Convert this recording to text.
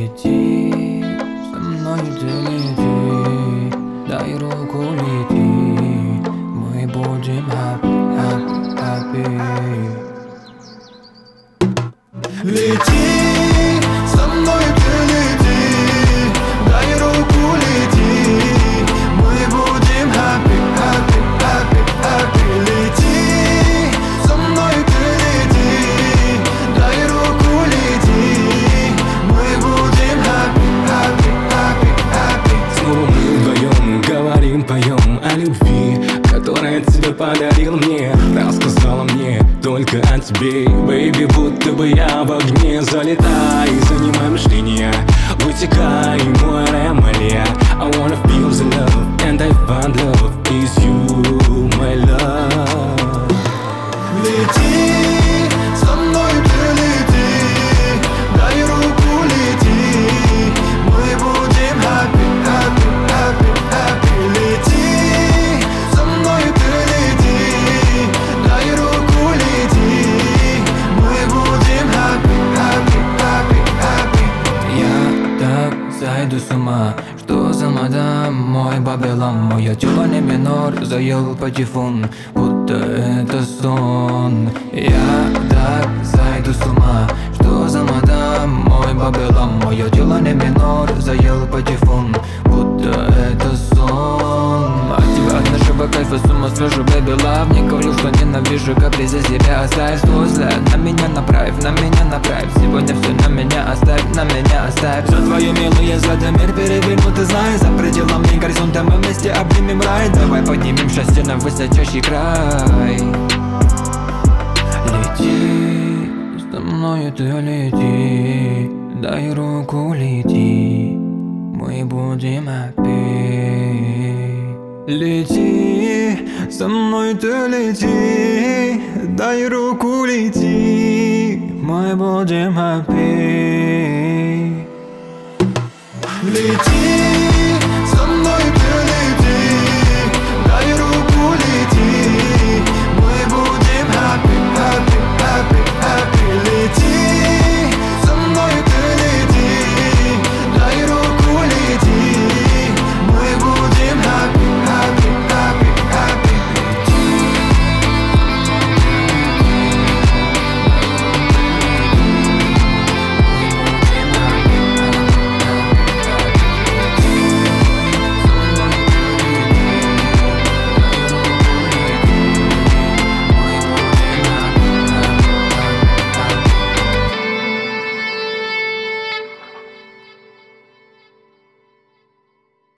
Лети, со мной ты лети, дай руку, лети, мы будем happy, happy, happy. Лети, со мной ты лети, дай руку, лети, мы будем happy, happy, happy, happy. Лети, со мной ты лети, дай руку, лети, мы будем happy, happy, happy, happy. Снова мы вдвоем говорим, поем о любви, которая тебе подарил мне. Рассказала мне только о тебе, бэйби, будто бы я в огне. Залетай, занимай мышления, вытекай, море моя. I wanna feel the love, and I find love is you, my love. Лети, со мной ты лети, дай руку, лети, мы будем happy, happy, happy, happy. Лети, со мной ты лети, дай руку, лети, мы будем happy, happy, happy, happy. Я так зайду с ума, что за мадам, мой бабелам. Мое тело не минор, заел патефон, будто это сон. Я так зайду с ума, что за мадам, мой бабелам. Мое тело не минор, заел патефон, будто это сон. От тебя, от нашего кайфа с ума схожу, baby love. Не говорил, что ненавижу, капризы себя оставь. Свой взгляд на меня направь, на меня направь. Сегодня все на меня оставь, на меня оставь. Все твои милые взгляды мир перевернут, ты знаешь. За пределами горизонта мы вместе обнимем рай. Давай поднимем счастье на высочайший край. Лети, со мною ты лети, дай руку, лети, мы будем happy. Лети, со мной ты лети, дай руку, лети, мы будем happy. Лети.